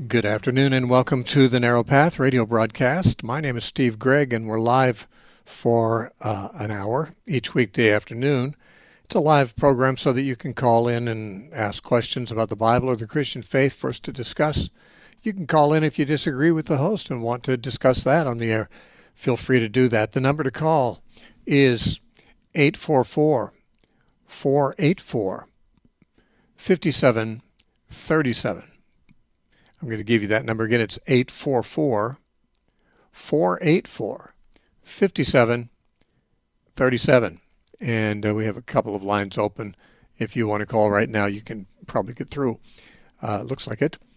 Good afternoon and welcome to the Narrow Path radio broadcast. My name is Steve Gregg and we're live for an hour each weekday afternoon. It's a live program so that you can call in and ask questions about the Bible or the Christian faith for us to discuss. You can call in if you disagree with the host and want to discuss that on the air. Feel free to do that. The number to call is 844-484-5737. I'm going to give you that number again. It's 844-484-5737. And we have a couple of lines open. If you want to call right now, you can probably get through. Looks like it.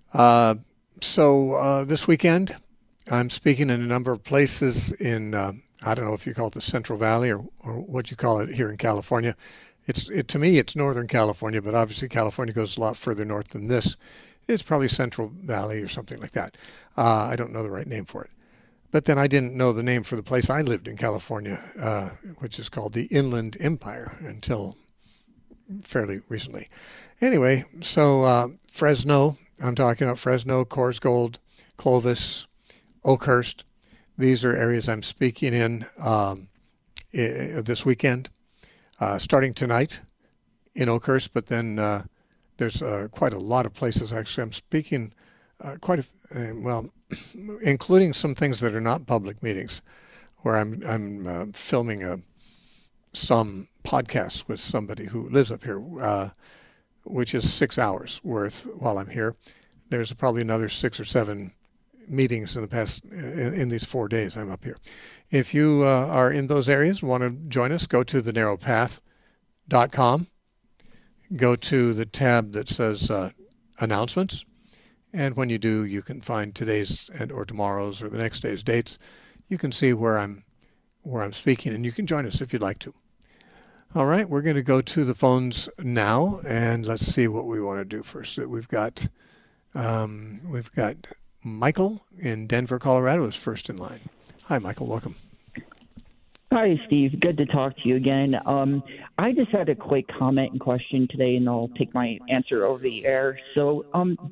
So this weekend, I'm speaking in a number of places in, I don't know if you call it the Central Valley or what you call it here in California. To me, it's Northern California, but obviously California goes a lot further north than this. It's probably Central Valley or something like that. I don't know the right name for it. But then I didn't know the name for the place I lived in California, which is called the Inland Empire until fairly recently. Anyway, so Fresno, I'm talking about Fresno, Corsgold, Clovis, Oakhurst. These are areas I'm speaking in this weekend, starting tonight in Oakhurst, but then there's quite a lot of places. Actually, I'm speaking including some things that are not public meetings, where I'm filming some podcasts with somebody who lives up here, which is 6 hours worth while I'm here. There's probably another 6 or 7 meetings in the past in these 4 days I'm up here. If you are in those areas, want to join us, go to thenarrowpath.com. Go to the tab that says announcements, and when you do, you can find today's or tomorrow's or the next day's dates. You can see where I'm speaking, and you can join us if you'd like to. All right, we're going to go to the phones now, and let's see what we want to do first. We've got Michael in Denver, Colorado, is first in line. Hi, Michael. Welcome. Hi, Steve. Good to talk to you again. I just had a quick comment and question today, and I'll take my answer over the air. So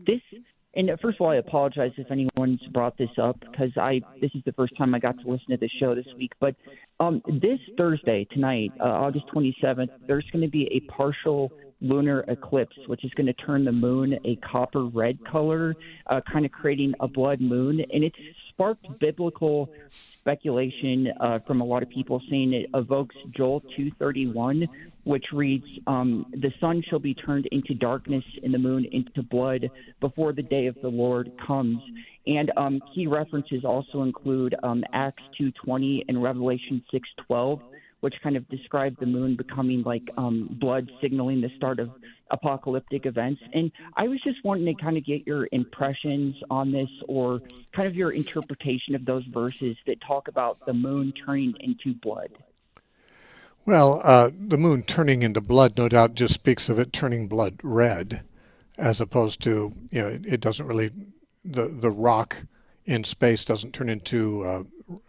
first of all, I apologize if anyone's brought this up, because this is the first time I got to listen to the show this week. But this Thursday, tonight, August 27th, there's going to be a partial lunar eclipse, which is going to turn the moon a copper red color, kind of creating a blood moon. And it's sparked biblical speculation from a lot of people, saying it evokes Joel 2:31, which reads, the sun shall be turned into darkness and the moon into blood before the day of the Lord comes. And key references also include Acts 2:20 and Revelation 6:12, which kind of describe the moon becoming like blood, signaling the start of apocalyptic events. And I was just wanting to kind of get your impressions on this, or kind of your interpretation of those verses that talk about the moon turning into blood. Well, the moon turning into blood, no doubt, just speaks of it turning blood red, as opposed to, it doesn't really, the rock in space doesn't turn into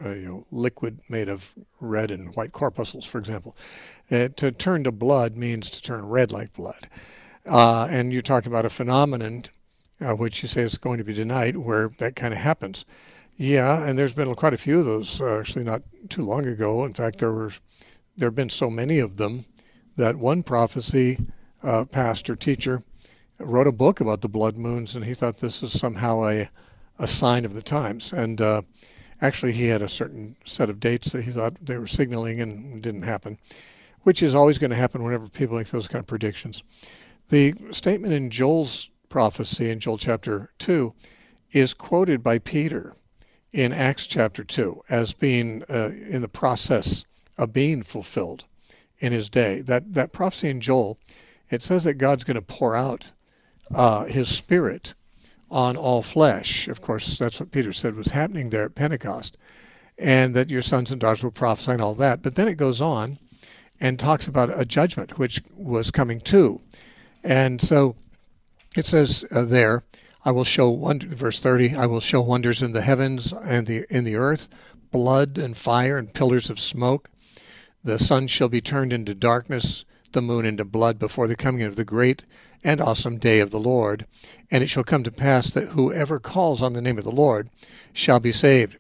liquid made of red and white corpuscles, for example. To turn to blood means to turn red like blood. And you're talking about a phenomenon, which you say is going to be tonight, where that kind of happens. Yeah, and there's been quite a few of those, actually not too long ago. In fact, there have been so many of them that one prophecy pastor, teacher, wrote a book about the blood moons, and he thought this is somehow a sign of the times. And actually, he had a certain set of dates that he thought they were signaling, and it didn't happen, which is always going to happen whenever people make those kind of predictions. The statement in Joel's prophecy in Joel chapter 2 is quoted by Peter in Acts chapter 2 as being in the process of being fulfilled in his day. That prophecy in Joel, it says that God's going to pour out his Spirit on all flesh. Of course, that's what Peter said was happening there at Pentecost, and that your sons and daughters will prophesy and all that. But then it goes on and talks about a judgment which was coming too. And so it says there, I will show verse 30, I will show wonders in the heavens and in the earth, blood and fire and pillars of smoke. The sun shall be turned into darkness, the moon into blood before the coming of the great and awesome day of the Lord. And it shall come to pass that whoever calls on the name of the Lord shall be saved.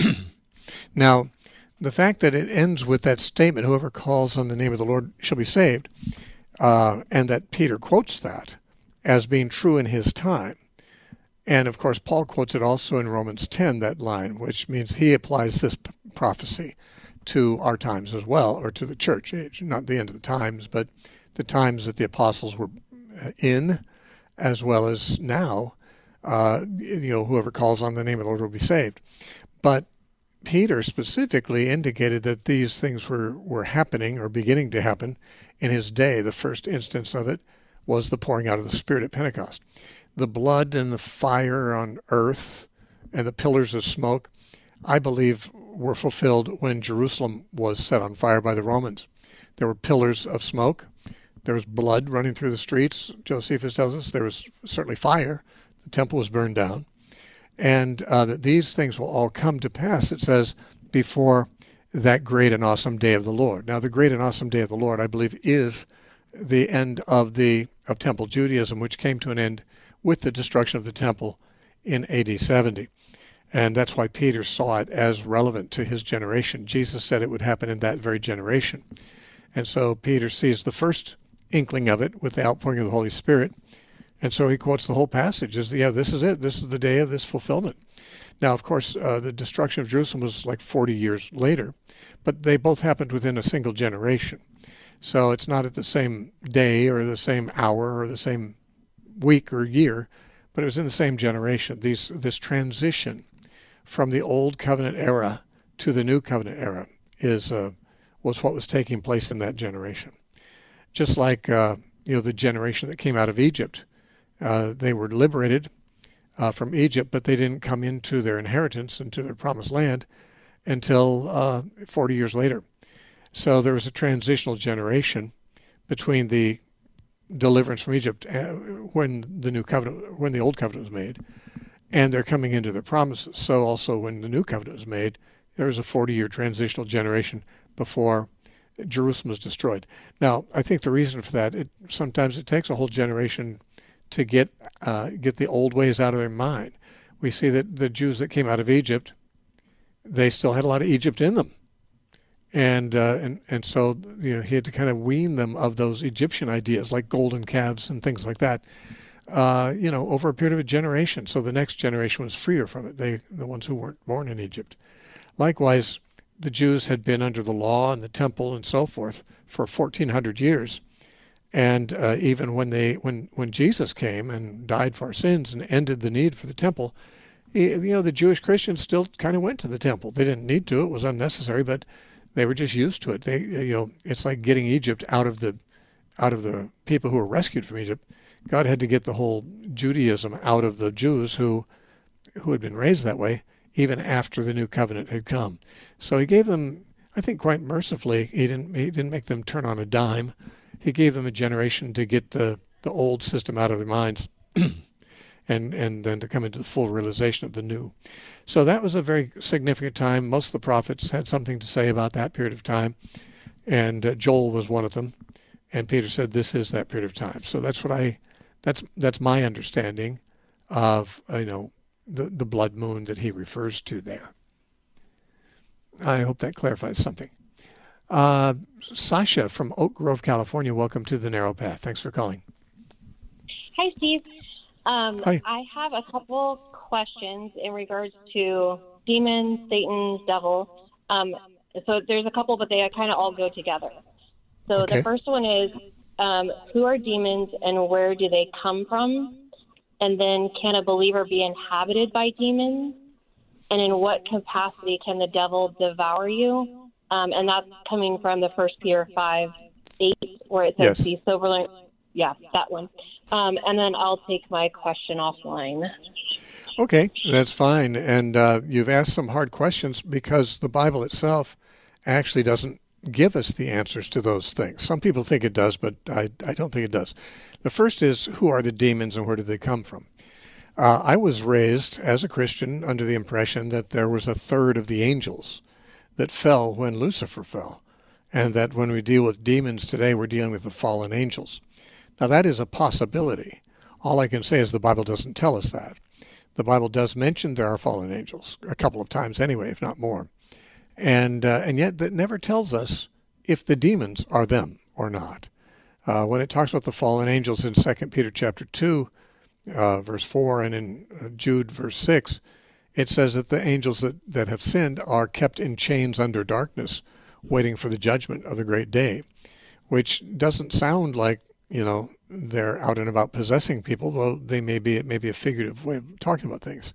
Now, the fact that it ends with that statement, whoever calls on the name of the Lord shall be saved, and that Peter quotes that as being true in his time. And of course, Paul quotes it also in Romans 10, that line, which means he applies this prophecy to our times as well, or to the church age, not the end of the times, but the times that the apostles were in, as well as now. Whoever calls on the name of the Lord will be saved. But Peter specifically indicated that these things were happening or beginning to happen in his day. The first instance of it was the pouring out of the Spirit at Pentecost. The blood and the fire on earth and the pillars of smoke, I believe, were fulfilled when Jerusalem was set on fire by the Romans. There were pillars of smoke. There was blood running through the streets. Josephus tells us there was certainly fire. The temple was burned down. And that these things will all come to pass, it says, before that great and awesome day of the Lord. Now, the great and awesome day of the Lord, I believe, is the end of Temple Judaism, which came to an end with the destruction of the temple in AD 70. And that's why Peter saw it as relevant to his generation. Jesus said it would happen in that very generation. And so Peter sees the first inkling of it with the outpouring of the Holy Spirit. And so he quotes the whole passage as, this is it. This is the day of this fulfillment. Now, of course, the destruction of Jerusalem was like 40 years later, but they both happened within a single generation. So it's not at the same day or the same hour or the same week or year, but it was in the same generation. This transition from the old covenant era to the new covenant era was what was taking place in that generation. Just like the generation that came out of Egypt. They were liberated from Egypt, but they didn't come into their inheritance, into their promised land, until 40 years later. So there was a transitional generation between the deliverance from Egypt when the old covenant was made, and they're coming into their promises. So also when the new covenant was made, there was a 40-year transitional generation before Jerusalem was destroyed. Now, I think the reason for that, sometimes it takes a whole generation to get the old ways out of their mind. We see that the Jews that came out of Egypt, they still had a lot of Egypt in them, and so he had to kind of wean them of those Egyptian ideas like golden calves and things like that, over a period of a generation. So the next generation was freer from it. The ones who weren't born in Egypt. Likewise, the Jews had been under the law and the temple and so forth for 1,400 years. And even when Jesus came and died for our sins and ended the need for the temple, the Jewish Christians still kind of went to the temple. They didn't need to; it was unnecessary, but they were just used to it. It's like getting Egypt out of the people who were rescued from Egypt. God had to get the whole Judaism out of the Jews who had been raised that way, even after the new covenant had come. So He gave them, I think, quite mercifully. He didn't make them turn on a dime. He gave them a generation to get the old system out of their minds and then to come into the full realization of the new. So that was a very significant time. Most of the prophets had something to say about that period of time, and Joel was one of them. And Peter said, this is that period of time. So that's my understanding of the blood moon that he refers to there. I hope that clarifies something. Sasha from Oak Grove, California, welcome to the Narrow Path. Thanks for calling. Hi, Steve. Hi. I have a couple questions in regards to demons, Satan, devil. So there's a couple, but they kind of all go together. So Okay. The first one is, who are demons and where do they come from? And then can a believer be inhabited by demons? And in what capacity can the devil devour you? And that's coming from the 1 Peter 5:8, where it says, Yes. be sober. Yeah, that one. And then I'll take my question offline. Okay, that's fine. And you've asked some hard questions because the Bible itself actually doesn't give us the answers to those things. Some people think it does, but I don't think it does. The first is, who are the demons and where did they come from? I was raised as a Christian under the impression that there was a third of the angels that fell when Lucifer fell, and that when we deal with demons today, we're dealing with the fallen angels. Now, that is a possibility. All I can say is the Bible doesn't tell us that. The Bible does mention there are fallen angels, a couple of times anyway, if not more. And yet that never tells us if the demons are them or not. When it talks about the fallen angels in 2 Peter chapter 2, verse 4, and in Jude verse 6, it says that the angels that have sinned are kept in chains under darkness, waiting for the judgment of the great day, which doesn't sound like, they're out and about possessing people, though it may be a figurative way of talking about things.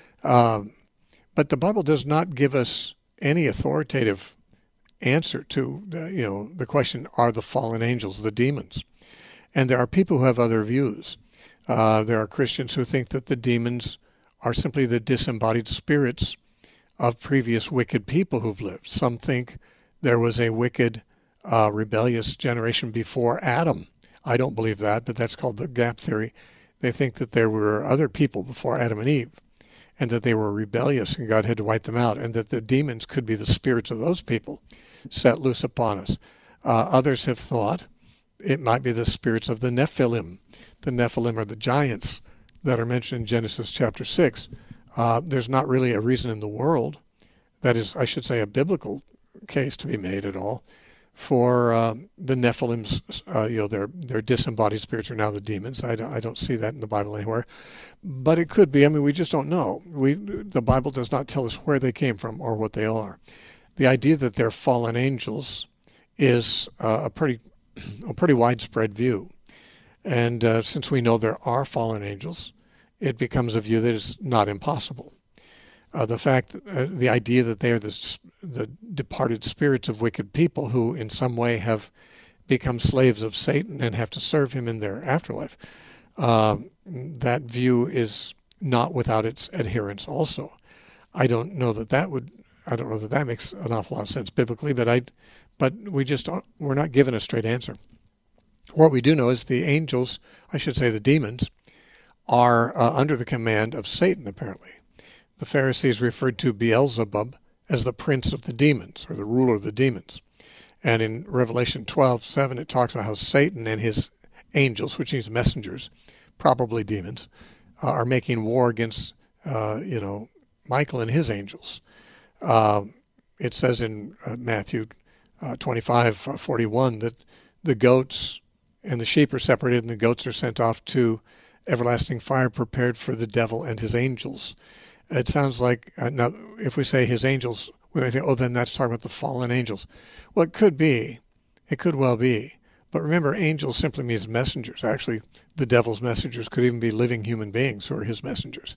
But the Bible does not give us any authoritative answer to the question, are the fallen angels the demons? And there are people who have other views. There are Christians who think that the demons are simply the disembodied spirits of previous wicked people who've lived. Some think there was a wicked, rebellious generation before Adam. I don't believe that, but that's called the gap theory. They think that there were other people before Adam and Eve, and that they were rebellious and God had to wipe them out, and that the demons could be the spirits of those people set loose upon us. Others have thought it might be the spirits of the Nephilim. The Nephilim are the giants that are mentioned in Genesis chapter 6. There's not really a reason in the world, that is, I should say, a biblical case to be made at all, for the Nephilims, their disembodied spirits are now the demons. I don't see that in the Bible anywhere. But it could be. I mean, we just don't know. The Bible does not tell us where they came from or what they are. The idea that they're fallen angels is a pretty widespread view. And since we know there are fallen angels, it becomes a view that is not impossible. The idea that they are the departed spirits of wicked people who in some way have become slaves of Satan and have to serve him in their afterlife, that view is not without its adherents also. I don't know that makes an awful lot of sense biblically, but we're not given a straight answer. What we do know is the angels, I should say the demons, are under the command of Satan, apparently. The Pharisees referred to Beelzebub as the prince of the demons, or the ruler of the demons. And in Revelation 12:7, it talks about how Satan and his angels, which means messengers, probably demons, are making war against, Michael and his angels. It says in Matthew 25:41 that the goats and the sheep are separated and the goats are sent off to everlasting fire prepared for the devil and his angels. It sounds like, now, if we say his angels, we might think, then that's talking about the fallen angels. Well, it could be. It could well be. But remember, angels simply means messengers. Actually, the devil's messengers could even be living human beings who are his messengers.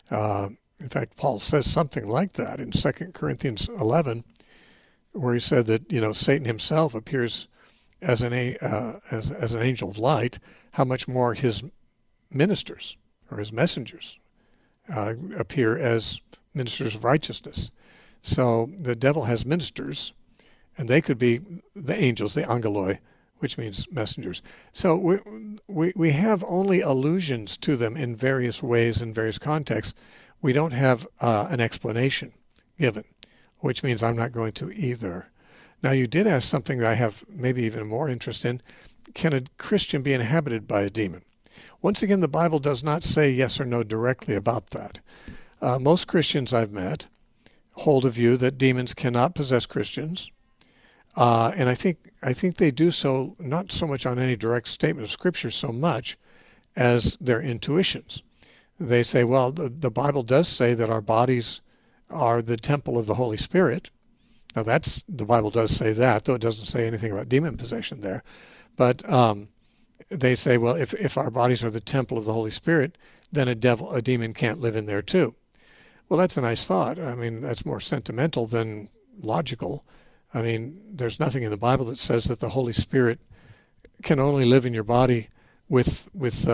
In fact, Paul says something like that in 2 Corinthians 11, where he said that, Satan himself appears as an angel of light. How much more his ministers or his messengers appear as ministers of righteousness. So the devil has ministers, and they could be the angels, the angeloi, which means messengers. So we have only allusions to them in various ways, in various contexts. We don't have an explanation given, which means I'm not going to either. Now, you did ask something that I have maybe even more interest in. Can a Christian be inhabited by a demon? Once again, the Bible does not say yes or no directly about that. Most Christians I've met hold a view that demons cannot possess Christians, and I think they do so not so much on any direct statement of Scripture so much as their intuitions. They say, well, the Bible does say that our bodies are the temple of the Holy Spirit. Now, the Bible does say that, though it doesn't say anything about demon possession there. But they say, well, if our bodies are the temple of the Holy Spirit, then a demon can't live in there too. Well, that's a nice thought. I mean, that's more sentimental than logical. I mean, there's nothing in the Bible that says that the Holy Spirit can only live in your body with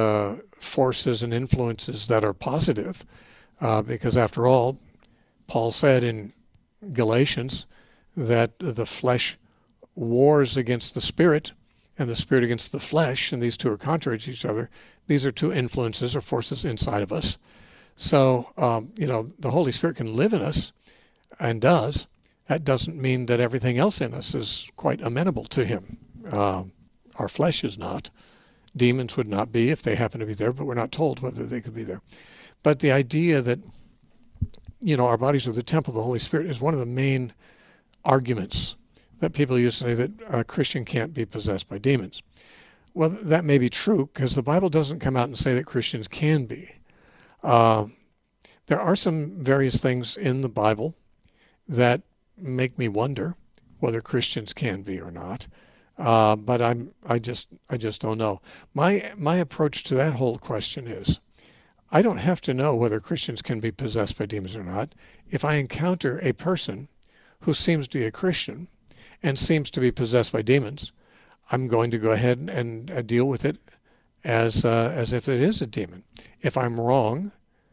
forces and influences that are positive, because after all, Paul said in Galatians that the flesh wars against the spirit and the spirit against the flesh, and these two are contrary to each other. These are two influences or forces inside of us. So, the Holy Spirit can live in us and does. That doesn't mean that everything else in us is quite amenable to him. Our flesh is not. Demons would not be if they happen to be there, but we're not told whether they could be there. But the idea that, our bodies are the temple of the Holy Spirit is one of the main arguments that people use to say that a Christian can't be possessed by demons. Well, that may be true because the Bible doesn't come out and say that Christians can be. There are some various things in the Bible that make me wonder whether Christians can be or not. But I just don't know. My approach to that whole question is, I don't have to know whether Christians can be possessed by demons or not. If I encounter a person who seems to be a Christian and seems to be possessed by demons, I'm going to go ahead and deal with it as if it is a demon. If I'm wrong,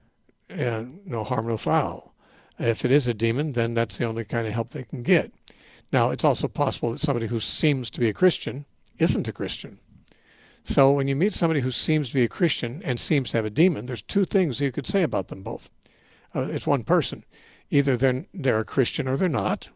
no harm, no foul. If it is a demon, then that's the only kind of help they can get. Now, it's also possible that somebody who seems to be a Christian isn't a Christian. So when you meet somebody who seems to be a Christian and seems to have a demon, there's two things you could say about them both. It's one person. Either they're a Christian or they're not,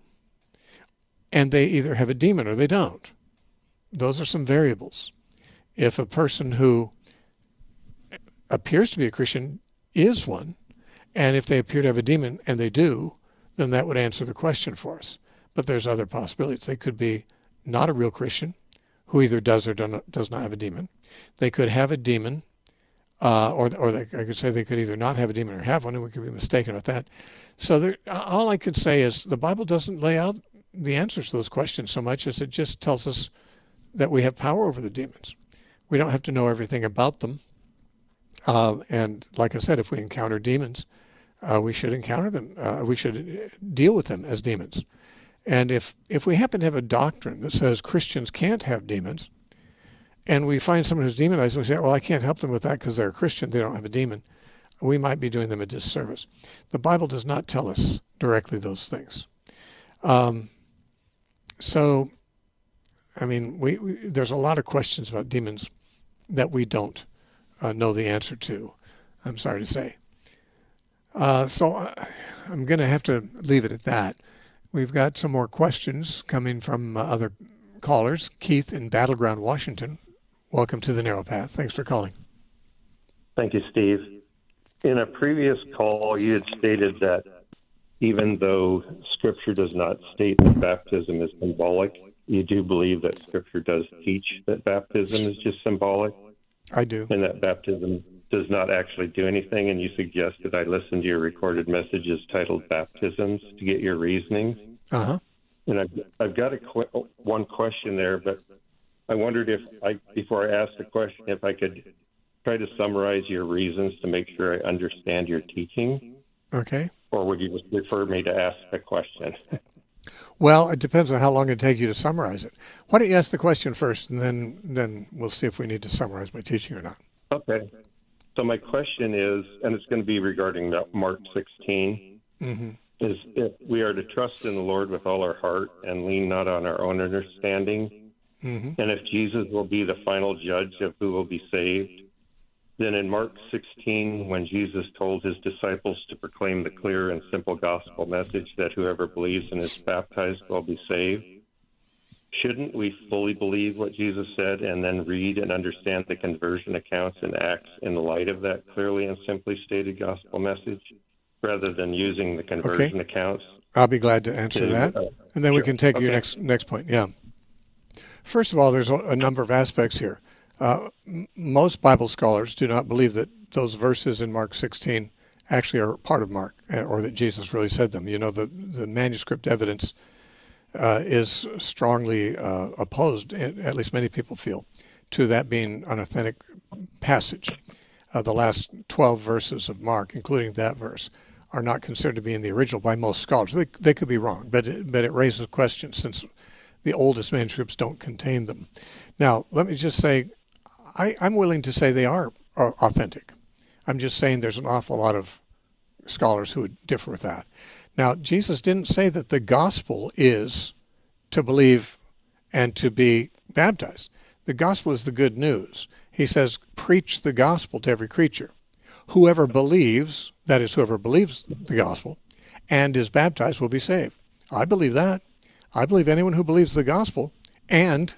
and they either have a demon or they don't. Those are some variables. If a person who appears to be a Christian is one, and if they appear to have a demon, and they do, then that would answer the question for us. But there's other possibilities. They could be not a real Christian, who either does or does not have a demon. They could have a demon, or I could say they could either not have a demon or have one, and we could be mistaken with that. So all I could say is the Bible doesn't lay out the answers to those questions so much as it just tells us that we have power over the demons. We don't have to know everything about them. And like I said, if we encounter demons, we should encounter them. We should deal with them as demons. And if we happen to have a doctrine that says Christians can't have demons, and we find someone who's demonized, and we say, well, I can't help them with that because they're a Christian, they don't have a demon, we might be doing them a disservice. The Bible does not tell us directly those things. So, I mean, there's a lot of questions about demons that we don't know the answer to, I'm sorry to say. So I'm going to have to leave it at that. We've got some more questions coming from other callers. Keith in Battleground, Washington. Welcome to the Narrow Path. Thanks for calling. Thank you, Steve. In a previous call, you had stated that even though Scripture does not state that baptism is symbolic, you do believe that Scripture does teach that baptism is just symbolic? I do. And that baptism does not actually do anything, and you suggested I listen to your recorded messages titled Baptisms to get your reasoning. Uh-huh. And I've got one question there, but I wondered before I asked the question, if I could try to summarize your reasons to make sure I understand your teaching. Okay. Or would you just prefer me to ask the question? Well, it depends on how long it'd take you to summarize it. Why don't you ask the question first, and then we'll see if we need to summarize my teaching or not. Okay. So my question is, and it's going to be regarding Mark 16, is if we are to trust in the Lord with all our heart and lean not on our own understanding, and if Jesus will be the final judge of who will be saved, then in Mark 16, when Jesus told his disciples to proclaim the clear and simple gospel message that whoever believes and is baptized will be saved, shouldn't we fully believe what Jesus said and then read and understand the conversion accounts and Acts in the light of that clearly and simply stated gospel message, rather than using the conversion accounts? I'll be glad to answer that, and then we can take your next point. Yeah. First of all, there's a number of aspects here. Most Bible scholars do not believe that those verses in Mark 16 actually are part of Mark, or that Jesus really said them. You know, the manuscript evidence is strongly opposed, at least many people feel, to that being an authentic passage. The last 12 verses of Mark, including that verse, are not considered to be in the original by most scholars. They could be wrong, but it raises questions since the oldest manuscripts don't contain them. Now, let me just say, I'm willing to say they are authentic. I'm just saying there's an awful lot of scholars who would differ with that. Now, Jesus didn't say that the gospel is to believe and to be baptized. The gospel is the good news. He says, preach the gospel to every creature. Whoever believes, that is, whoever believes the gospel and is baptized will be saved. I believe that. I believe anyone who believes the gospel and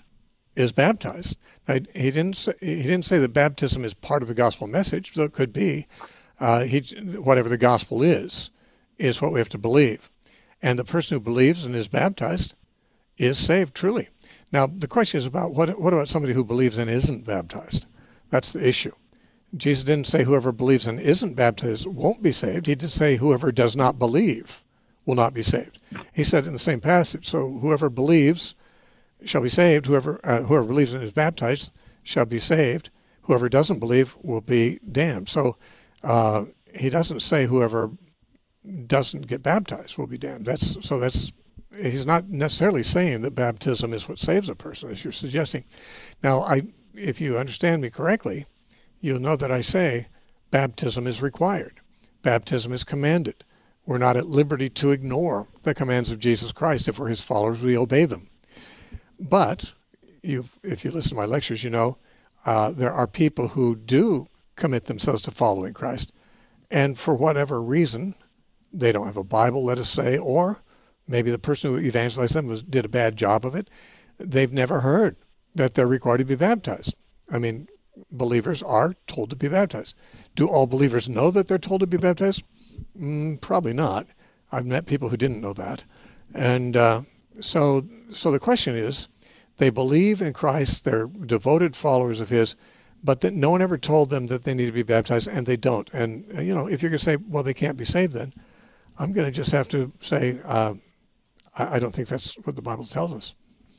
is baptized. Now, he didn't say that baptism is part of the gospel message, though it could be. Whatever the gospel is what we have to believe. And the person who believes and is baptized is saved truly. Now, the question is about what about somebody who believes and isn't baptized? That's the issue. Jesus didn't say whoever believes and isn't baptized won't be saved. He did say whoever does not believe will not be saved. He said in the same passage, so whoever believes shall be saved. Whoever believes and is baptized shall be saved. Whoever doesn't believe will be damned. So he doesn't say whoever doesn't get baptized will be damned. He's not necessarily saying that baptism is what saves a person, as you're suggesting. Now, if you understand me correctly, you'll know that I say baptism is required. Baptism is commanded. We're not at liberty to ignore the commands of Jesus Christ. If we're his followers, we obey them. But if you listen to my lectures, you know there are people who do commit themselves to following Christ. And for whatever reason, they don't have a Bible, let us say, or maybe the person who evangelized them did a bad job of it. They've never heard that they're required to be baptized. I mean, believers are told to be baptized. Do all believers know that they're told to be baptized? Probably not. I've met people who didn't know that. And so the question is, they believe in Christ, they're devoted followers of his, but that no one ever told them that they need to be baptized, and they don't. And, you know, if you're going to say, well, they can't be saved then, I'm going to just have to say, I don't think that's what the Bible tells us.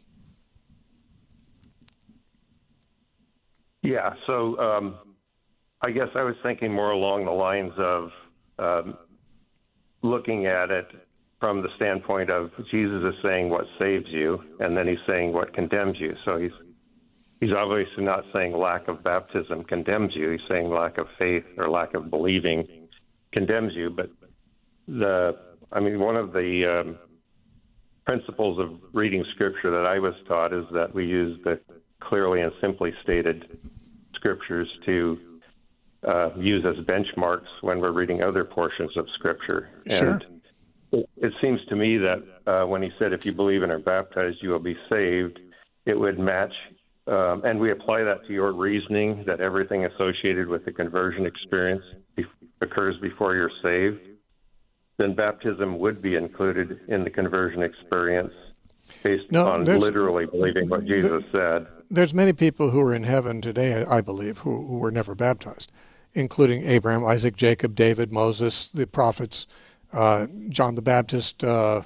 Yeah, so I guess I was thinking more along the lines of looking at it from the standpoint of Jesus is saying what saves you, and then he's saying what condemns you. So he's obviously not saying lack of baptism condemns you. He's saying lack of faith or lack of believing condemns you. But one of the principles of reading Scripture that I was taught is that we use the clearly and simply stated Scriptures to use as benchmarks when we're reading other portions of Scripture. Sure. And it seems to me that when he said, if you believe and are baptized, you will be saved, it would match. And we apply that to your reasoning that everything associated with the conversion experience occurs before you're saved. Then baptism would be included in the conversion experience based on literally believing what Jesus said. There's many people who are in heaven today, I believe, who were never baptized, including Abraham, Isaac, Jacob, David, Moses, the prophets, John the Baptist, the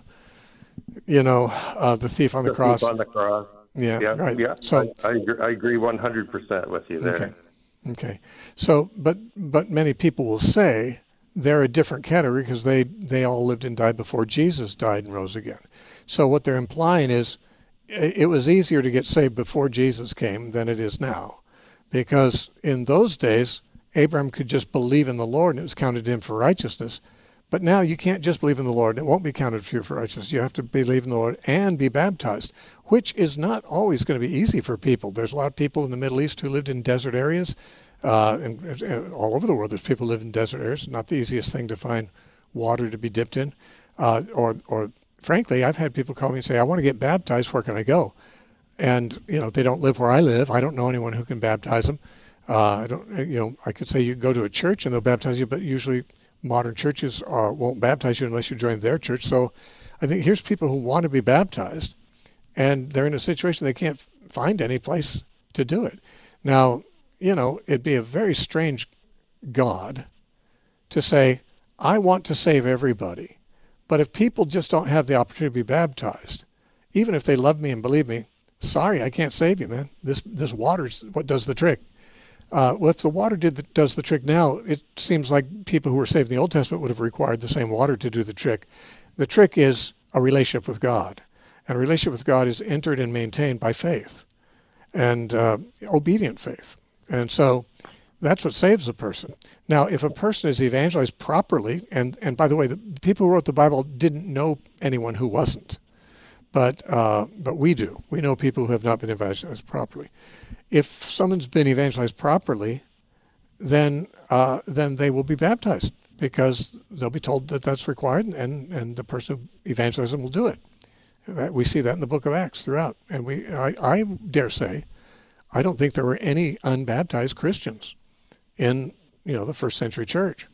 thief on the cross. Thief on the cross. Yeah, right. Yeah. So I agree 100% with you there. Okay. So, but many people will say they're a different category because they all lived and died before Jesus died and rose again. So what they're implying is it was easier to get saved before Jesus came than it is now, because in those days Abraham could just believe in the Lord and it was counted to him for righteousness. But now you can't just believe in the Lord and it won't be counted for you for righteousness. You have to believe in the Lord and be baptized, which is not always going to be easy for people. There's a lot of people in the Middle East who lived in desert areas. And all over the world, there's people who live in desert areas. Not the easiest thing to find water to be dipped in. Or frankly, I've had people call me and say, I want to get baptized. Where can I go? And, they don't live where I live. I don't know anyone who can baptize them. I could say you can go to a church and they'll baptize you, but usually modern churches won't baptize you unless you join their church. So I think here's people who want to be baptized, and they're in a situation they can't find any place to do it. Now, it'd be a very strange God to say, I want to save everybody, but if people just don't have the opportunity to be baptized, even if they love me and believe me, sorry, I can't save you, man. This water's what does the trick. Well, if the water does the trick now, it seems like people who were saved in the Old Testament would have required the same water to do the trick. The trick is a relationship with God. And a relationship with God is entered and maintained by faith and obedient faith. And so that's what saves a person. Now, if a person is evangelized properly, and by the way, the people who wrote the Bible didn't know anyone who wasn't, but we do. We know people who have not been evangelized properly. If someone's been evangelized properly, then they will be baptized because they'll be told that that's required, and the person who evangelized them will do it. We see that in the book of Acts throughout. And I dare say, I don't think there were any unbaptized Christians in, the first century church.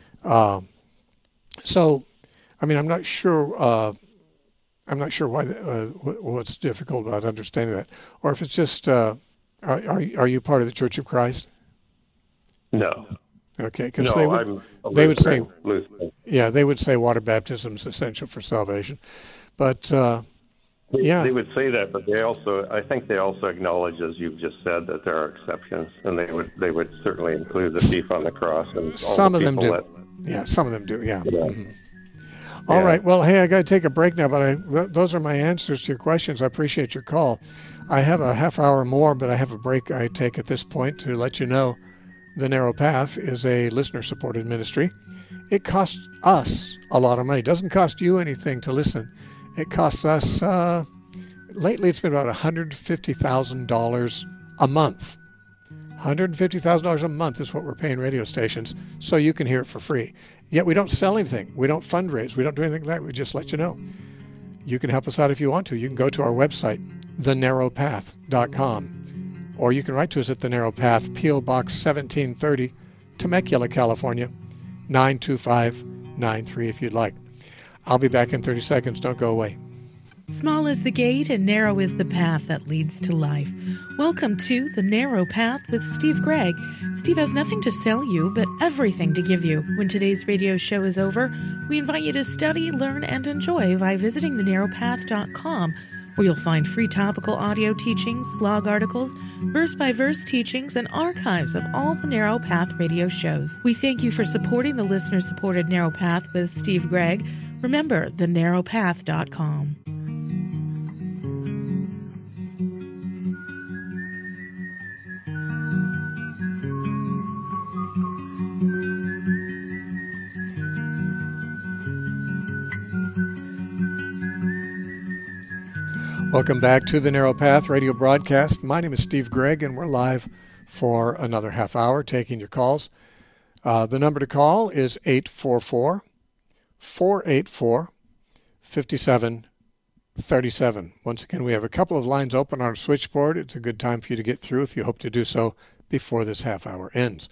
So, I mean, I'm not sure why what's difficult about understanding that, or if it's just are you part of the Church of Christ? No. Okay, because I'm they would say Lutheran. they would say water baptism is essential for salvation, but They would say that, but I think they also acknowledge, as you've just said, that there are exceptions, and they would certainly include the thief on the cross and all some the of them do. that, Some of them do. Yeah. Yeah. Mm-hmm. All right. Well, hey, I got to take a break now, but those are my answers to your questions. I appreciate your call. I have a half hour more, but I have a break I take at this point to let you know The Narrow Path is a listener-supported ministry. It costs us a lot of money. It doesn't cost you anything to listen. It costs us, lately it's been about $150,000 a month. $150,000 a month is what we're paying radio stations so you can hear it for free. Yet we don't sell anything. We don't fundraise. We don't do anything like that. We just let you know. You can help us out if you want to. You can go to our website, thenarrowpath.com, or you can write to us at The Narrow Path, P.O. Box 1730, Temecula, California, 92593 if you'd like. I'll be back in 30 seconds. Don't go away. Small is the gate and narrow is the path that leads to life. Welcome to The Narrow Path with Steve Gregg. Steve has nothing to sell you, but everything to give you. When today's radio show is over, we invite you to study, learn, and enjoy by visiting thenarrowpath.com, where you'll find free topical audio teachings, blog articles, verse-by-verse teachings, and archives of all the Narrow Path radio shows. We thank you for supporting the listener-supported Narrow Path with Steve Gregg. Remember, thenarrowpath.com. Welcome back to the Narrow Path radio broadcast. My name is Steve Gregg, and we're live for another half hour taking your calls. The number to call is 844-484-5737. Once again, we have a couple of lines open on our switchboard. It's a good time for you to get through if you hope to do so before this half hour ends.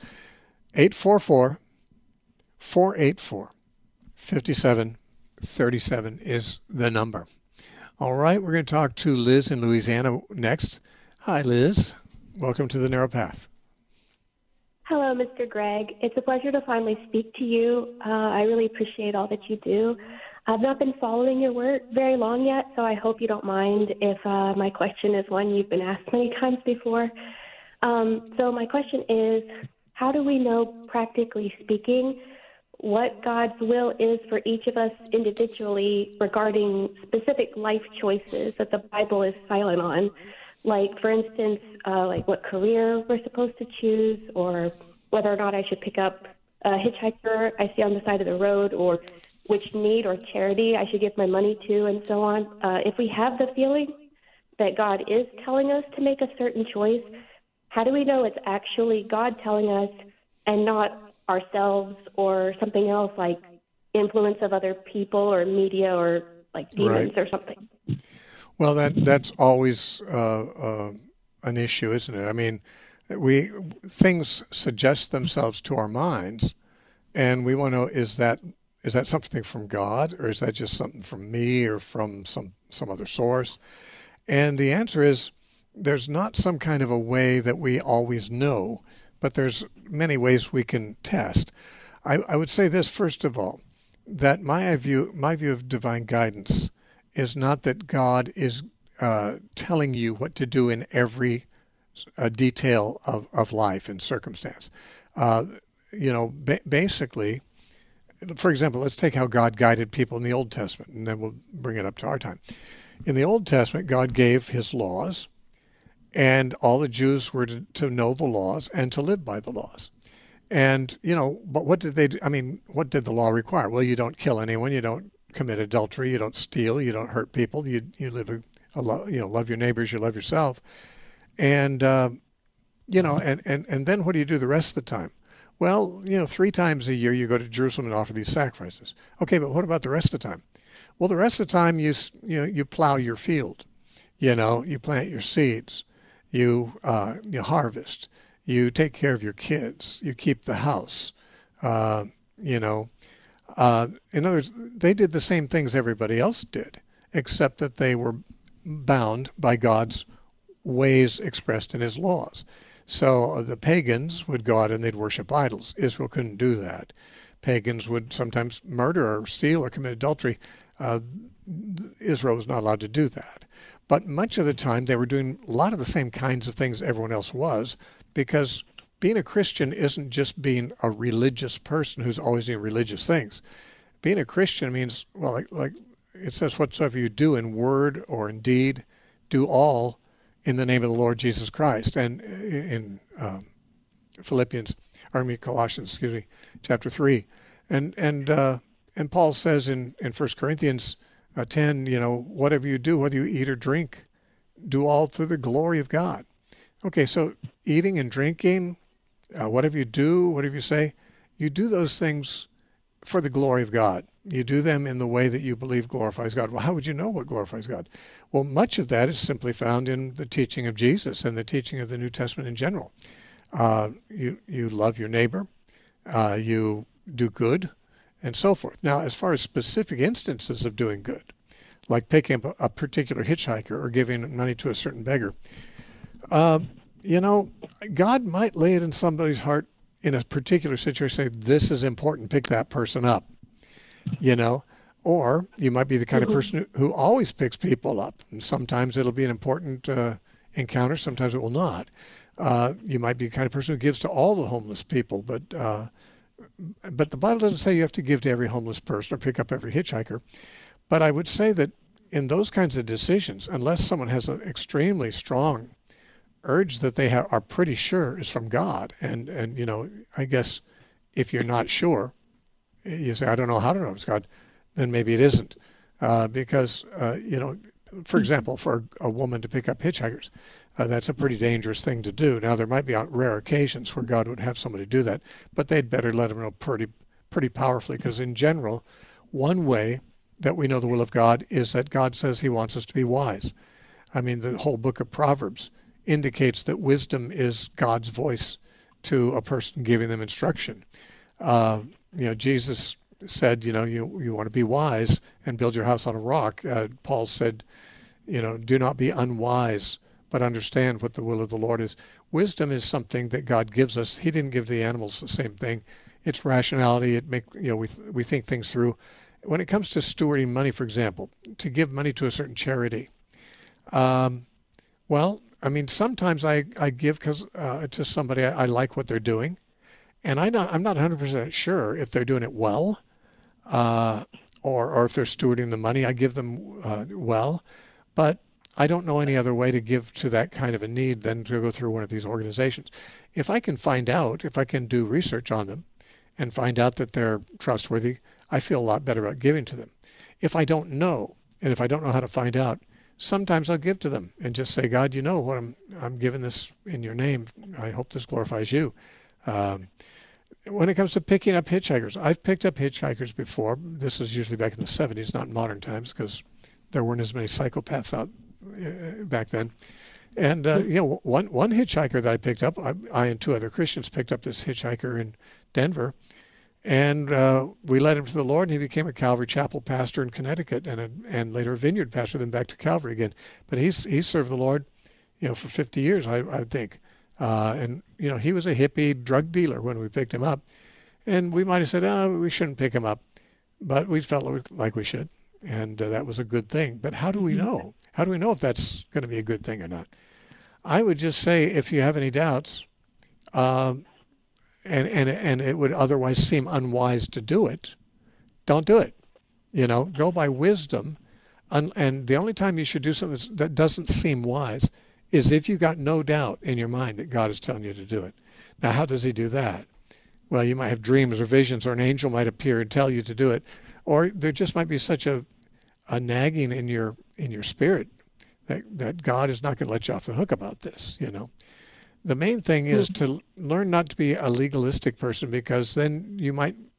844-484-5737 is the number. All right, we're going to talk to Liz in Louisiana next. Hi, Liz. Welcome to the Narrow Path. Hello, Mr. Gregg. It's a pleasure to finally speak to you. I really appreciate all that you do. I've not been following your work very long yet, so I hope you don't mind if my question is one you've been asked many times before. So my question is, how do we know, practically speaking, what God's will is for each of us individually regarding specific life choices that the Bible is silent on? Like, for instance, like what career we're supposed to choose, or whether or not I should pick up a hitchhiker I see on the side of the road, or which need or charity I should give my money to, and so on. If we have the feeling that God is telling us to make a certain choice, how do we know it's actually God telling us and not ourselves or something else like influence of other people or media or like demons or something? Well, that's always an issue, isn't it? I mean, things suggest themselves to our minds, and we want to know, is that something from God, or is that just something from me or from some other source? And the answer is, there's not some kind of a way that we always know, but there's many ways we can test. I would say this, first of all, that my view of divine guidance is not that God is telling you what to do in every detail of life and circumstance. Basically, for example, let's take how God guided people in the Old Testament, and then we'll bring it up to our time. In the Old Testament, God gave his laws, and all the Jews were to know the laws and to live by the laws. And, but what did they do? I mean, what did the law require? Well, you don't kill anyone, you don't commit adultery, you don't steal, you don't hurt people, you live love your neighbors, you love yourself. And, and then what do you do the rest of the time? Well, 3 times a year you go to Jerusalem and offer these sacrifices. Okay, but what about the rest of the time? Well, the rest of the time you plow your field, you plant your seeds, you harvest, you take care of your kids, you keep the house, you know. In other words, they did the same things everybody else did, except that they were bound by God's ways expressed in his laws. So the pagans would go out and they'd worship idols. Israel couldn't do that. Pagans would sometimes murder or steal or commit adultery. Israel was not allowed to do that. But much of the time they were doing a lot of the same kinds of things everyone else was, because being a Christian isn't just being a religious person who's always doing religious things. Being a Christian means, well, like it says, whatsoever you do in word or in deed, do all in the name of the Lord Jesus Christ. And in Colossians, chapter 3. And Paul says in 1 Corinthians 10, whatever you do, whether you eat or drink, do all to the glory of God. Okay, so eating and drinking, whatever you do, whatever you say, you do those things for the glory of God. You do them in the way that you believe glorifies God. Well, how would you know what glorifies God? Well, much of that is simply found in the teaching of Jesus and the teaching of the New Testament in general. You love your neighbor, you do good, and so forth. Now, as far as specific instances of doing good, like picking up a particular hitchhiker or giving money to a certain beggar, God might lay it in somebody's heart in a particular situation, say, this is important, pick that person up, or you might be the kind of person who always picks people up. And sometimes it'll be an important encounter, sometimes it will not. You might be the kind of person who gives to all the homeless people, but the Bible doesn't say you have to give to every homeless person or pick up every hitchhiker. But I would say that in those kinds of decisions, unless someone has an extremely strong urge that they are pretty sure is from God, and I guess if you're not sure, you say, I don't know how to know it's God, then maybe it isn't. Because, for example, for a woman to pick up hitchhikers, that's a pretty dangerous thing to do. Now, there might be rare occasions where God would have somebody do that, but they'd better let them know pretty powerfully, because in general, one way that we know the will of God is that God says he wants us to be wise. I mean, the whole book of Proverbs indicates that wisdom is God's voice to a person giving them instruction. Jesus said, you want to be wise and build your house on a rock. Paul said, do not be unwise, but understand what the will of the Lord is. Wisdom is something that God gives us. He didn't give the animals the same thing. It's rationality. We think things through. When it comes to stewarding money, for example, to give money to a certain charity, sometimes I give because to somebody I like what they're doing, and I'm not 100% sure if they're doing it well, or if they're stewarding the money. I give them well, but I don't know any other way to give to that kind of a need than to go through one of these organizations. If I can do research on them and find out that they're trustworthy, I feel a lot better about giving to them. If I don't know, and if I don't know how to find out, sometimes I'll give to them and just say, God, you know what, I'm giving this in your name. I hope this glorifies you. When it comes to picking up hitchhikers, I've picked up hitchhikers before. This is usually back in the 70s, not in modern times, because there weren't as many psychopaths out back then. And, one hitchhiker that I picked up, I and two other Christians picked up this hitchhiker in Denver, and we led him to the Lord, and he became a Calvary Chapel pastor in Connecticut, and later a Vineyard pastor, then back to Calvary again. But he served the Lord, for 50 years, I think. And he was a hippie drug dealer when we picked him up, and we might have said, we shouldn't pick him up, but we felt like we should, and that was a good thing. But how do we know? How do we know if that's going to be a good thing or not? I would just say, if you have any doubts, and it would otherwise seem unwise to do it, don't do it. Go by wisdom, and the only time you should do something that doesn't seem wise is if you got no doubt in your mind that God is telling you to do it. Now, how does he do that? Well, you might have dreams or visions, or an angel might appear and tell you to do it, or there just might be such a nagging in your spirit that God is not going to let you off the hook about this. The main thing is to learn not to be a legalistic person, because then you might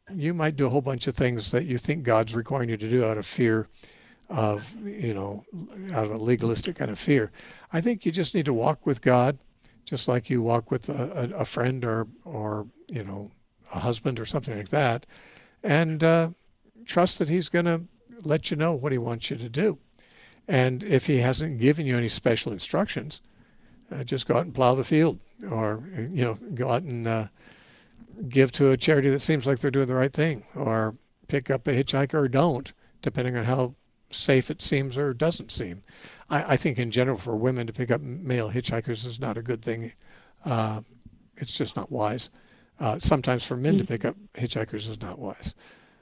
you might do a whole bunch of things that you think God's requiring you to do out of fear of, out of a legalistic kind of fear. I think you just need to walk with God, just like you walk with a friend or a husband or something like that, and trust that he's going to let you know what he wants you to do. And if he hasn't given you any special instructions, just go out and plow the field, or go out and give to a charity that seems like they're doing the right thing, or pick up a hitchhiker or don't, depending on how safe it seems or doesn't seem. I think in general for women to pick up male hitchhikers is not a good thing. It's just not wise. Sometimes for men to pick up hitchhikers is not wise.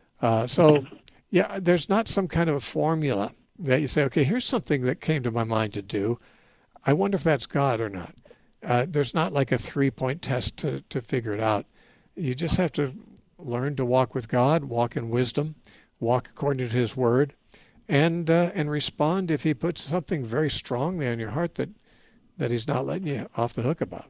There's not some kind of a formula that you say, okay, here's something that came to my mind to do. I wonder if that's God or not. There's not like a 3-point test to figure it out. You just have to learn to walk with God, walk in wisdom, walk according to his word, and respond if he puts something very strong there in your heart that he's not letting you off the hook about.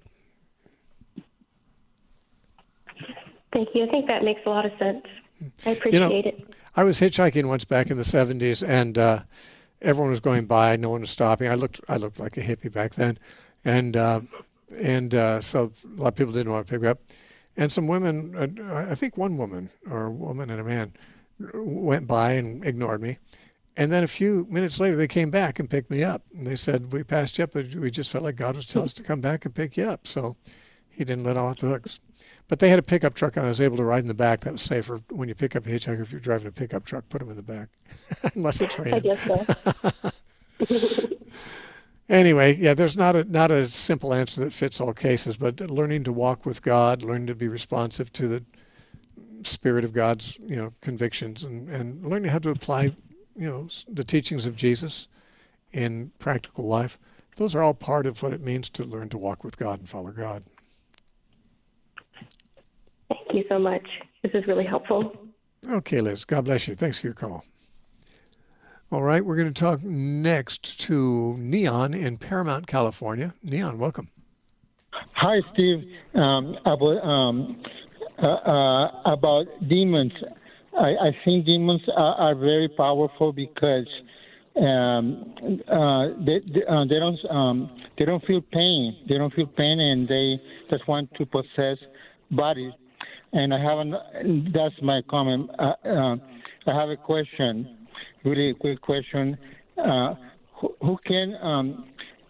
Thank you. I think that makes a lot of sense. I appreciate it. I was hitchhiking once back in the 70s, and everyone was going by. No one was stopping. I looked like a hippie back then, and so a lot of people didn't want to pick me up. And some women, I think one woman, or a woman and a man, went by and ignored me. And then a few minutes later, they came back and picked me up. And they said, we passed you up, but we just felt like God was telling us to come back and pick you up. So he didn't let off the hooks. But they had a pickup truck, and I was able to ride in the back. That was safer. When you pick up a hitchhiker, if you're driving a pickup truck, put them in the back, unless it's raining. I guess so. Anyway, there's not a simple answer that fits all cases, but learning to walk with God, learning to be responsive to the Spirit of God's, convictions, and learning how to apply, the teachings of Jesus in practical life. Those are all part of what it means to learn to walk with God and follow God. Thank you so much. This is really helpful. Okay, Liz. God bless you. Thanks for your call. All right, we're going to talk next to Neon in Paramount, California. Neon, welcome. Hi, Steve. About demons, I think demons are very powerful because they don't feel pain. They don't feel pain, and they just want to possess bodies. And that's my comment. I have a question. Really quick question. Who can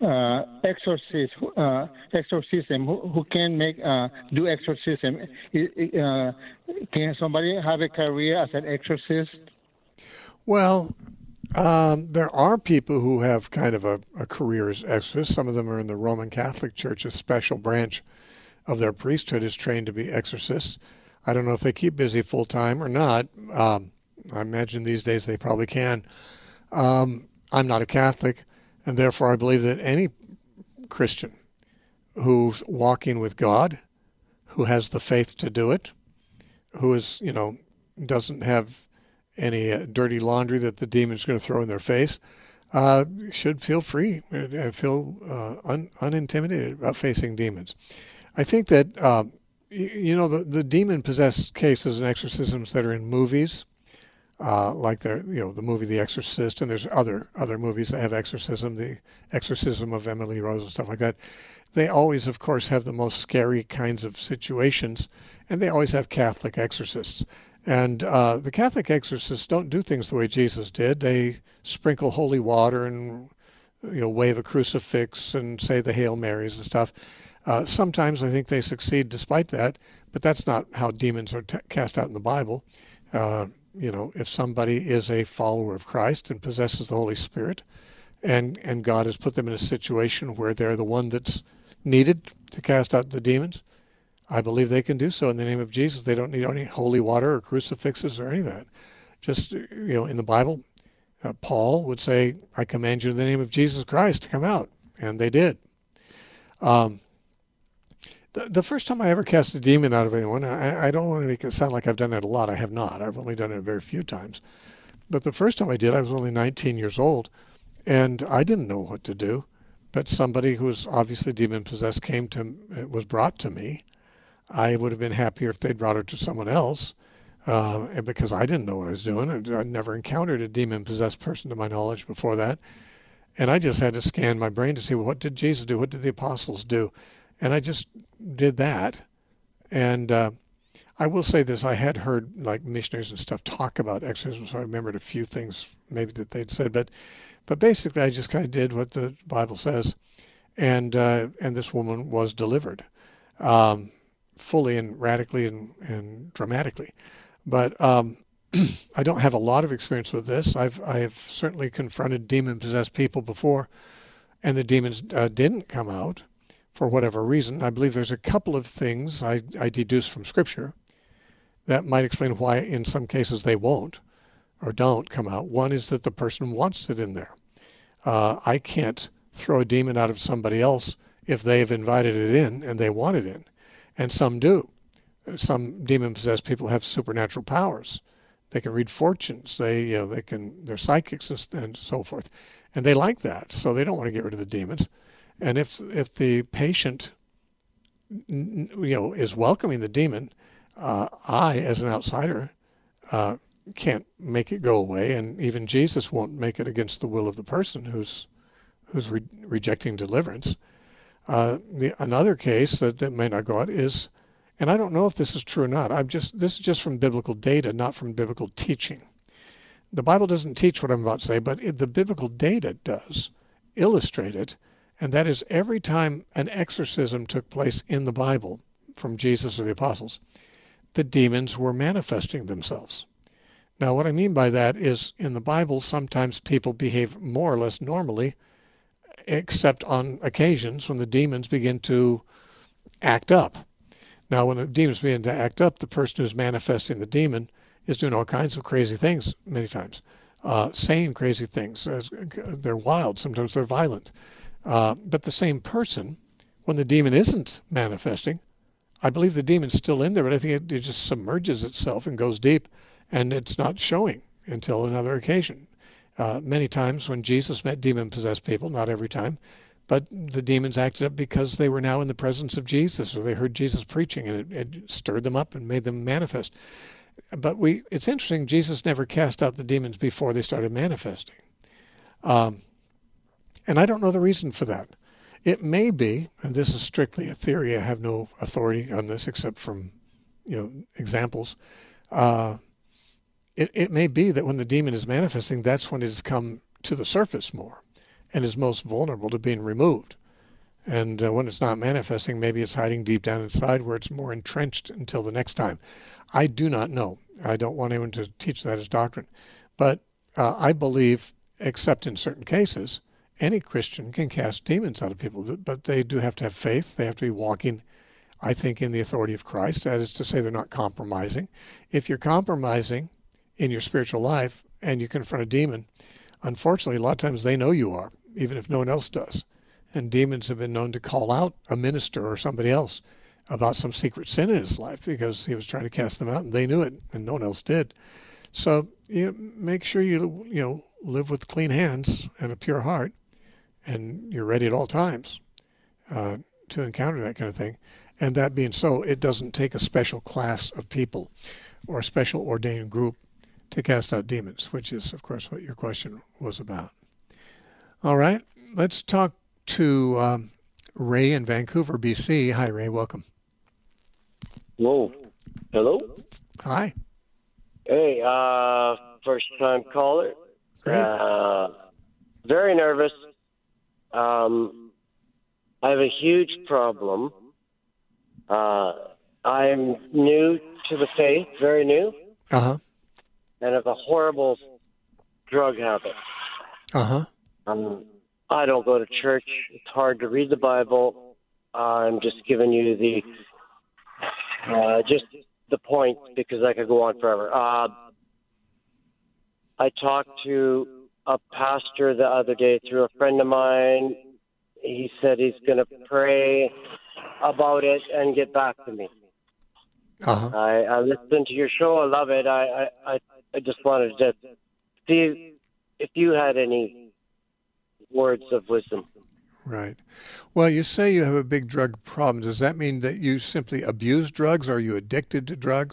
exorcism? Who can do exorcism? Can somebody have a career as an exorcist? Well, there are people who have kind of a career as exorcists. Some of them are in the Roman Catholic Church. A special branch of their priesthood is trained to be exorcists. I don't know if they keep busy full time or not. I imagine these days they probably can. I'm not a Catholic, and therefore I believe that any Christian who's walking with God, who has the faith to do it, who is, doesn't have any dirty laundry that the demon's going to throw in their face, should feel free and feel unintimidated about facing demons. I think that, the demon-possessed cases and exorcisms that are in movies, like the movie The Exorcist, and there's other movies that have exorcism, The Exorcism of Emily Rose and stuff like that. They always, of course, have the most scary kinds of situations, and they always have Catholic exorcists. And the Catholic exorcists don't do things the way Jesus did. They sprinkle holy water and wave a crucifix and say the Hail Marys and stuff. Sometimes I think they succeed despite that, but that's not how demons are cast out in the Bible. If somebody is a follower of Christ and possesses the Holy Spirit, and God has put them in a situation where they're the one that's needed to cast out the demons, I believe they can do so in the name of Jesus. They don't need any holy water or crucifixes or any of that. Just, in the Bible, Paul would say, I command you in the name of Jesus Christ to come out. And they did. The first time I ever cast a demon out of anyone, I don't want to make it sound like I've done it a lot. I have not. I've only done it very few times. But the first time I did, I was only 19 years old, and I didn't know what to do. But somebody who was obviously demon-possessed was brought to me. I would have been happier if they'd brought her to someone else. and because I didn't know what I was doing. I'd never encountered a demon-possessed person to my knowledge before that. And I just had to scan my brain to see, well, what did Jesus do? What did the apostles do? And I just did that. And I will say this, I had heard like missionaries and stuff talk about exorcism, so I remembered a few things maybe that they'd said. But basically I just kind of did what the Bible says. And this woman was delivered fully and radically and dramatically. But I don't have a lot of experience with this. I have certainly confronted demon-possessed people before, and the demons didn't come out for whatever reason. I believe there's a couple of things I deduce from Scripture that might explain why in some cases they won't or don't come out. One is that the person wants it in there. I can't throw a demon out of somebody else if they've invited it in and they want it in, and some do. Some demon-possessed people have supernatural powers. They can read fortunes. They're psychics and so forth, and they like that. So they don't want to get rid of the demons. And if the patient, is welcoming the demon, I, as an outsider, can't make it go away, and even Jesus won't make it against the will of the person who's rejecting deliverance. Another case that may not go out is. And I don't know if this is true or not. This is just from biblical data, not from biblical teaching. The Bible doesn't teach what I'm about to say, but the biblical data does illustrate it. And that is every time an exorcism took place in the Bible from Jesus or the apostles, the demons were manifesting themselves. Now, what I mean by that is in the Bible, sometimes people behave more or less normally, except on occasions when the demons begin to act up. Now, when the demons begin to act up, the person who's manifesting the demon is doing all kinds of crazy things many times, saying crazy things. They're wild. Sometimes they're violent. But the same person, when the demon isn't manifesting, I believe the demon's still in there, but I think it just submerges itself and goes deep, and it's not showing until another occasion. Many times when Jesus met demon-possessed people, not every time, but the demons acted up because they were now in the presence of Jesus, or they heard Jesus preaching, and it stirred them up and made them manifest. But it's interesting, Jesus never cast out the demons before they started manifesting. And I don't know the reason for that. It may be, and this is strictly a theory, I have no authority on this except from examples. It may be that when the demon is manifesting, that's when it has come to the surface more and is most vulnerable to being removed. And when it's not manifesting, maybe it's hiding deep down inside where it's more entrenched until the next time. I do not know. I don't want anyone to teach that as doctrine. But I believe, except in certain cases, any Christian can cast demons out of people. But they do have to have faith. They have to be walking, I think, in the authority of Christ. That is to say, they're not compromising. If you're compromising in your spiritual life and you confront a demon, unfortunately, a lot of times they know you are, even if no one else does. And demons have been known to call out a minister or somebody else about some secret sin in his life because he was trying to cast them out, and they knew it, and no one else did. So make sure you live with clean hands and a pure heart, and you're ready at all times to encounter that kind of thing. And that being so, it doesn't take a special class of people or a special ordained group to cast out demons, which is, of course, what your question was about. All right, let's talk to Ray in Vancouver, BC. Hi, Ray. Welcome. Whoa. Hello? Hi. Hey, first-time caller. Great. Very nervous. I have a huge problem. I'm new to the faith, very new. Uh-huh. And have a horrible drug habit. Uh-huh. I don't go to church. It's hard to read the Bible. I'm just giving you the point because I could go on forever. I talked to a pastor the other day through a friend of mine. He said he's going to pray about it and get back to me. Uh-huh. I listened to your show. I love it. I just wanted to see if you had any words of wisdom. Right. Well, you say you have a big drug problem. Does that mean that you simply abuse drugs? Are you addicted to drugs?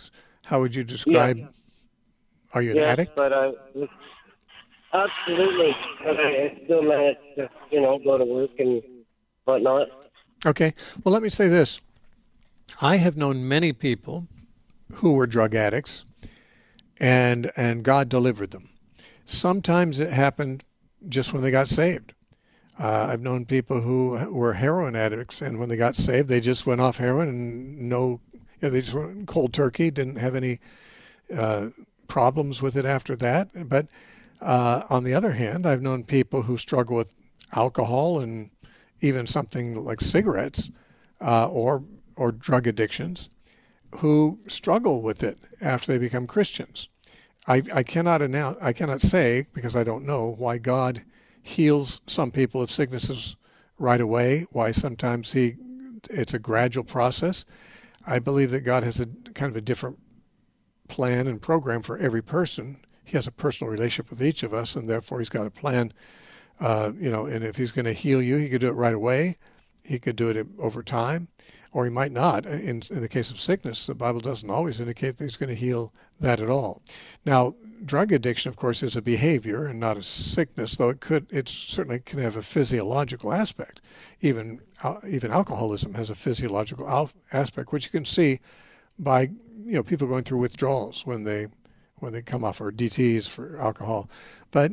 How would you describe? Yeah. Are you an Yes, addict? but absolutely. But I still manage to, go to work and whatnot. Okay. Well, let me say this. I have known many people who were drug addicts, and God delivered them. Sometimes it happened just when they got saved. I've known people who were heroin addicts, and when they got saved, they just went off heroin and they just went cold turkey, didn't have any problems with it after that. But on the other hand, I've known people who struggle with alcohol and even something like cigarettes or drug addictions who struggle with it after they become Christians. I cannot say, because I don't know, why God heals some people of sicknesses right away, why sometimes it's a gradual process. I believe that God has a kind of a different plan and program for every person. He has a personal relationship with each of us, and therefore he's got a plan, and if he's going to heal you, he could do it right away. He could do it over time, or he might not. In the case of sickness, the Bible doesn't always indicate that he's going to heal that at all. Now, drug addiction, of course, is a behavior and not a sickness, though it certainly can have a physiological aspect. Even alcoholism has a physiological aspect, which you can see by people going through withdrawals when they come off, or DTs for alcohol. But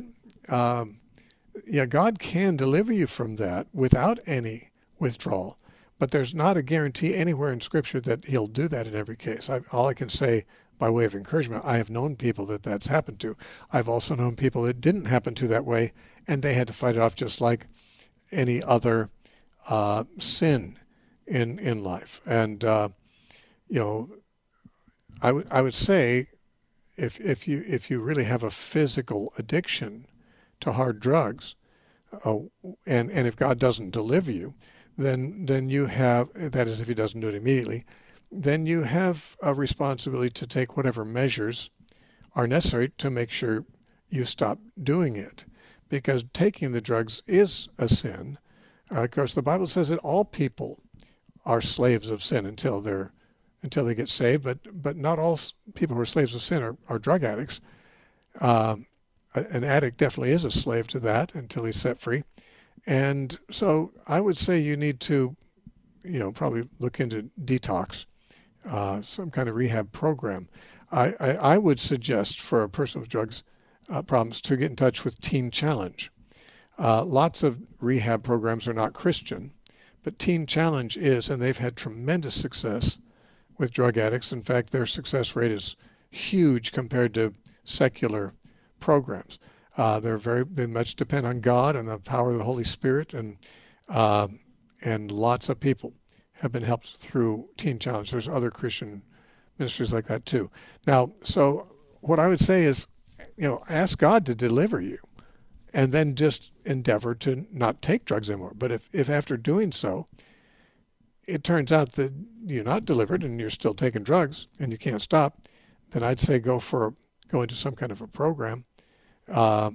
God can deliver you from that without any withdrawal. But there's not a guarantee anywhere in Scripture that he'll do that in every case. All I can say by way of encouragement, I have known people that's happened to. I've also known people that didn't happen to that way, and they had to fight it off just like any other sin in life. And I would say if you really have a physical addiction to hard drugs, and if God doesn't deliver you, then you have, that is, if he doesn't do it immediately, then you have a responsibility to take whatever measures are necessary to make sure you stop doing it. Because taking the drugs is a sin. Of course, the Bible says that all people are slaves of sin until they get saved, but not all people who are slaves of sin are drug addicts. An addict definitely is a slave to that until he's set free. And so I would say you need to, probably look into detox, some kind of rehab program. I would suggest for a person with drugs problems to get in touch with Teen Challenge. Lots of rehab programs are not Christian, but Teen Challenge is, and they've had tremendous success with drug addicts. In fact, their success rate is huge compared to secular programs. They much depend on God and the power of the Holy Spirit, and lots of people have been helped through Teen Challenge. There's other Christian ministries like that too. Now, so what I would say is, ask God to deliver you, and then just endeavor to not take drugs anymore. But if after doing so, it turns out that you're not delivered and you're still taking drugs and you can't stop, then I'd say go into some kind of a program. But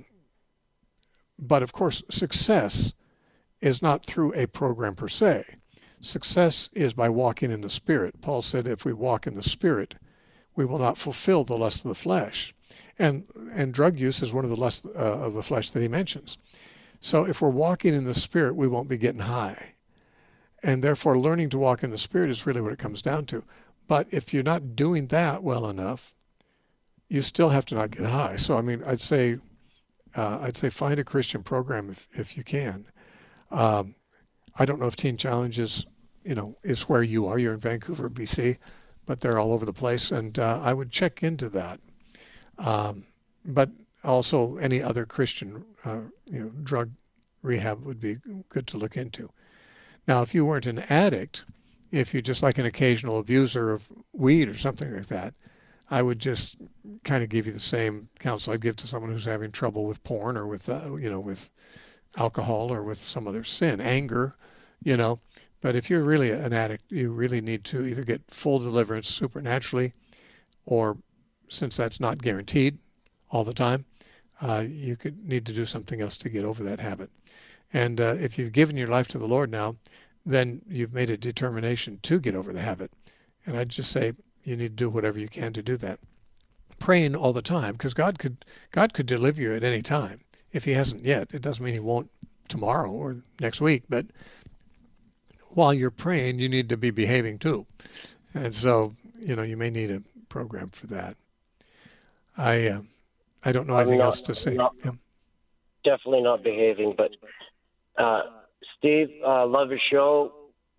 of course, success is not through a program per se. Success is by walking in the Spirit. Paul said, if we walk in the Spirit, we will not fulfill the lust of the flesh. And drug use is one of the lusts of the flesh that he mentions. So if we're walking in the Spirit, we won't be getting high. And therefore, learning to walk in the Spirit is really what it comes down to. But if you're not doing that well enough, you still have to not get high. So, I'd say find a Christian program if you can. I don't know if Teen Challenge is where you are. You're in Vancouver, BC, but they're all over the place, and I would check into that. But also any other Christian, drug rehab would be good to look into. Now, if you weren't an addict, if you're just like an occasional abuser of weed or something like that, I would just kind of give you the same counsel I'd give to someone who's having trouble with porn or with, with alcohol or with some other sin, anger, But if you're really an addict, you really need to either get full deliverance supernaturally, or since that's not guaranteed all the time, you could need to do something else to get over that habit. And if you've given your life to the Lord now, then you've made a determination to get over the habit. And I'd just say, You need to do whatever you can to do that. Praying all the time, because God could deliver you at any time. If he hasn't yet, it doesn't mean he won't tomorrow or next week. But while you're praying, you need to be behaving too. And so, you may need a program for that. I don't know anything else to say. Definitely not behaving, but Steve, love your show.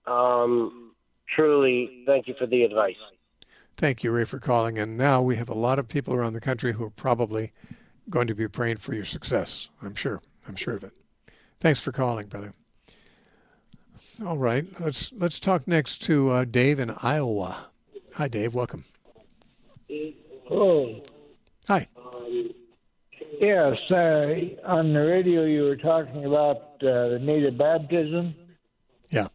Truly, thank you for the advice. Thank you, Ray, for calling. And now we have a lot of people around the country who are probably going to be praying for your success. I'm sure of it. Thanks for calling, brother. All right, let's talk next to Dave in Iowa. Hi, Dave. Welcome. Hello. Hi. Yes, on the radio you were talking about the native baptism. Yeah.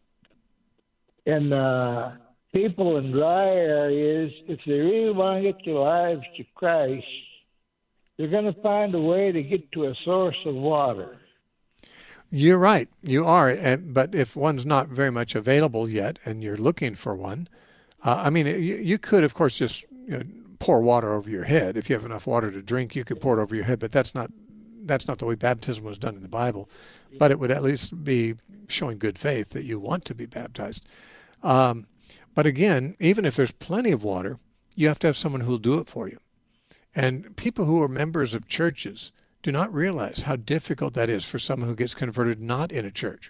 And people in dry areas, if they really want to get their lives to Christ, they're going to find a way to get to a source of water. You're right. You are. But if one's not very much available yet and you're looking for one, you could, of course, just pour water over your head. If you have enough water to drink, you could pour it over your head. But that's not the way baptism was done in the Bible. But it would at least be showing good faith that you want to be baptized. But again, even if there's plenty of water, you have to have someone who will do it for you. And people who are members of churches do not realize how difficult that is for someone who gets converted not in a church.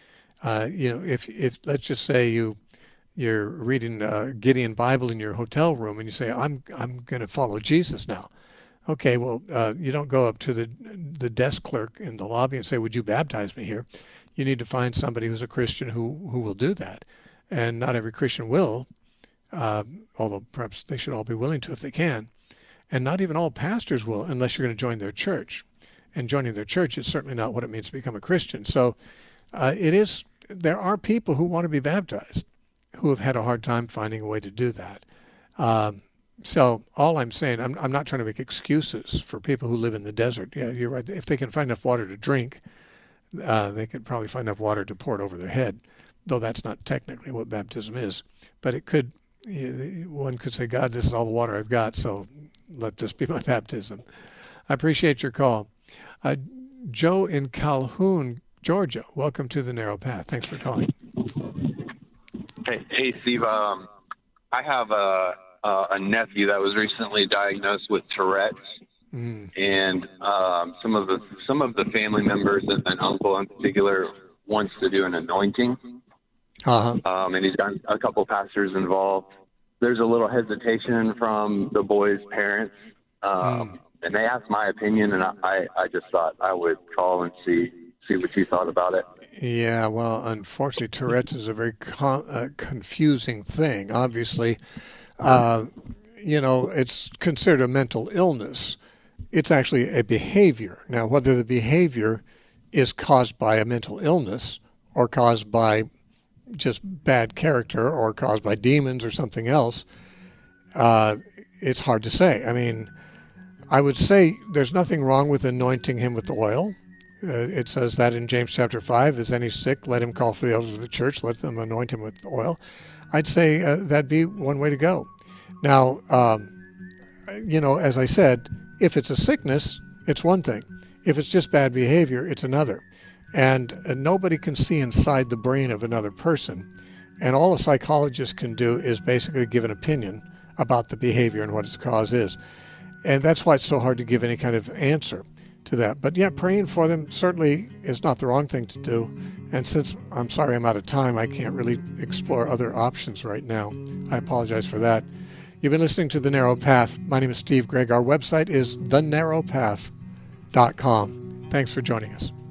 If let's just say you're reading Gideon Bible in your hotel room and you say, I'm going to follow Jesus now. Okay, well, you don't go up to the desk clerk in the lobby and say, would you baptize me here? You need to find somebody who's a Christian who will do that. And not every Christian will, although perhaps they should all be willing to if they can. And not even all pastors will unless you're going to join their church. And joining their church is certainly not what it means to become a Christian. So there are people who want to be baptized who have had a hard time finding a way to do that. So all I'm saying, I'm not trying to make excuses for people who live in the desert. Yeah, you're right. If they can find enough water to drink, they could probably find enough water to pour it over their head, though that's not technically what baptism is. But one could say, God, this is all the water I've got, so let this be my baptism. I appreciate your call. Joe in Calhoun, Georgia, welcome to the Narrow Path. Thanks for calling. Hey, Steve. I have a nephew that was recently diagnosed with Tourette's, and some of the family members, an uncle in particular, wants to do an anointing. And he's got a couple pastors involved. There's a little hesitation from the boy's parents, and they asked my opinion, and I just thought I would call and see what you thought about it. Yeah, well, unfortunately, Tourette's is a very confusing thing. Obviously, it's considered a mental illness. It's actually a behavior. Now, whether the behavior is caused by a mental illness or caused by just bad character or caused by demons or something else, it's hard to say. I mean, I would say there's nothing wrong with anointing him with oil. It says that in James chapter 5, is any sick, let him call for the elders of the church, let them anoint him with oil. I'd say that'd be one way to go. Now, as I said, if it's a sickness, it's one thing. If it's just bad behavior, it's another. And nobody can see inside the brain of another person. And all a psychologist can do is basically give an opinion about the behavior and what its cause is. And that's why it's so hard to give any kind of answer to that. But yeah, praying for them certainly is not the wrong thing to do. And since I'm sorry I'm out of time, I can't really explore other options right now. I apologize for that. You've been listening to The Narrow Path. My name is Steve Gregg. Our website is thenarrowpath.com. Thanks for joining us.